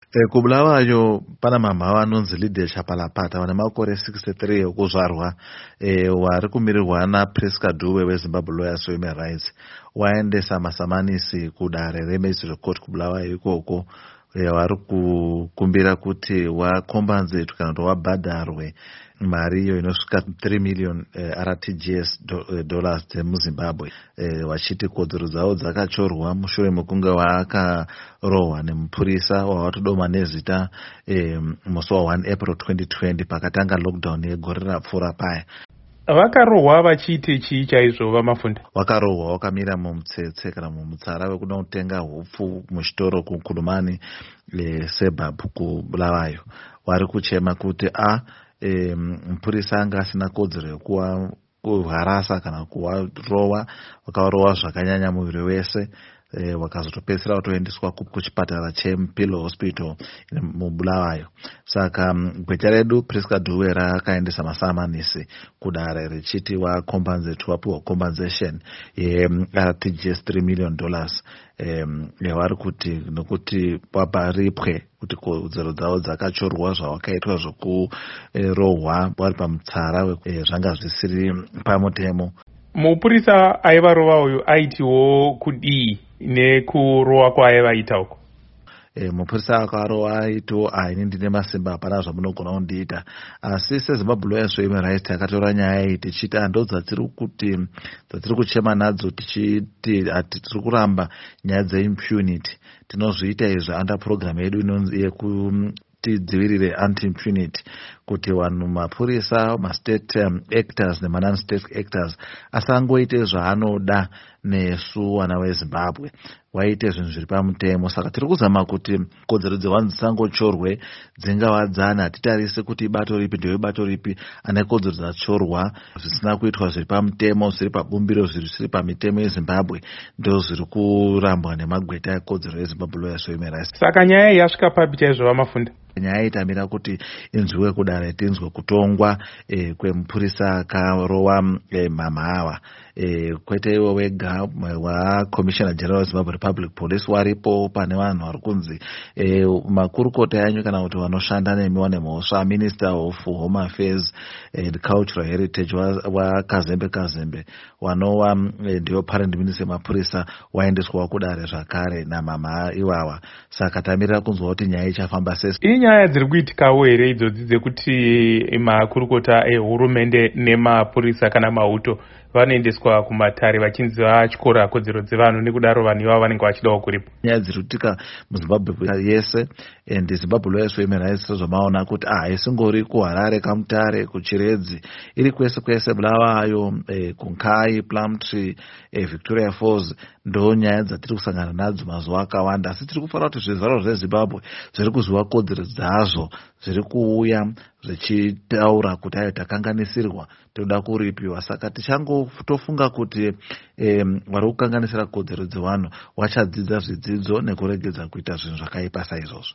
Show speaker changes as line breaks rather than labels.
Kubulawayo pana mamhava anonzi Lydia Chapalapata vane makore 63 ekuzvarwa, wari kumirirwa naPriska Dube weZimbabwe Lawyers Women Rights. Waendesa masamanisi kudare reMagistrate Court kubulawayo ikoko. Vari kukumbira kuti wakombanzedwe kana kuti wabhadharwe mari iyo inosvika 3 million RTGS dollars dzemuZimbabwe, vachiti kodzero dzavo dzakachorwa mushure mekunge vaakarohwa nemupurisa wawatodoma nezita musi wa1 April 2020 pakatanga lockdown yegore rapfuura paya.
Vakarohwa vachiite chii chaizvo Vamafunda?
Wakarohwa wakamira mumutsetse kana mumutsara wekuda kutenga hupfu muchitoro kuKulumani suburb kubulawayo. Wari kuchema kuti mupurisa anga asina kodzero yekuharasa kana kuvarowa, vakarohwa zvakanyanya muviri wese. Wakazotopedzisira watoendeswa kuchipatara cheMpilo Hospital mubulawayo. Saka gwecha redu Priska Dube rakaendesa masamanisi kudare richiti wakombanzeti wapiwa compensation yeRTGS $3 million. Vari kuti nokuti waparipwe kuti kodzero dzavo dzakachorwa zvawakaitwa zvokurohwa wari pamutsara zvanga zvisiri pamutemo.
Mupurisa aivarova uyu aitiwo kudii nekurohwa kwaaivaita uko?
Mupurisa akarova aitiwo ini ndine masimba, hapana zvamunogona kundiita. Asi seZimbabwe Lawyers Women Rights takatora nyaya iyi tichiti ndo dzatiri kuchema nadzo, tichiti tiri kuramba nyaya dzeimpunity. Tinozviita izvi under program yedu tidzivirire anti-impunity, kuti vanhu mapurisa mastate actors nemanon-state actors asangoite zvaanoda nesu vana veZimbabwe, waite zvinhu zviri pamutemo. Saka tiri kuzama kuti kodzero dzevanhu dzisangochorwe, dzingavadzana. Hatitarise kuti ibato ripi ndoibato ripi. Ane kodzero dzachorwa zvisina kuitwa zviri pamutemo, zviri pabumbiro, zvisiri pamitemo yeZimbabwe, ndo zviri kurambwa nemagweta ekodzero yeZimbabwe Lawyers Women Rights.
Saka nyaya iyi yasvika papi chaizvo Vamafunda?
Nyaya itamira kuti inzwiwe kudare, tinzwe kutongwa kwemupurisa akarowa mamhava. Kwete iwo wega, waCommissioner General of Zimbabwe Republic Police waripo, pane vanhu vari kunzi makurukota yanyu kana kuti vanoshanda nemiwa nemhosva, Minister of Home Affairs and Cultural Heritage waKazembe wanova ndiyo parent minister mapurisa, waendeswa kudare zvakare namamha ivava. Saka tamirira kunzwa kuti nyaya ichafamba sei.
Inyaya dziri kuitikawo here idzodzi dzekuti makurukota ehurumende nemapurisa kana mauto vanoendeswa kumatare vachinzi vatyora kodzero dzevanhu, nekudaro vanhu ivavo vanenge vachidawo kuripo? Nyaya
dziri kuitika muZimbabwe yese, and Zimbabwe Lawyers Women Rights zvamaona kuti isingori kuHarare, Kamutare, kuChiredzi, iri kwese kwese, Bulawayo, kuNkai, Plumtree, Victoria Falls, ndo nyaya dzatiri kusangana nadzo mazuva akawanda. Asi tiri kufanira kuti zvizvarwa zveZimbabwe zviri kuziva kodzero dzazvo, zviri kuuya zvichitaura kuti takanganisirwa, toda kuripiwa. Saka tichangotofunga kuti vari kukanganisira kodzero dzevanhu vachadzidza zvidzidzo nekuregedza kuita zvinhu zvakaipa saizvozvo.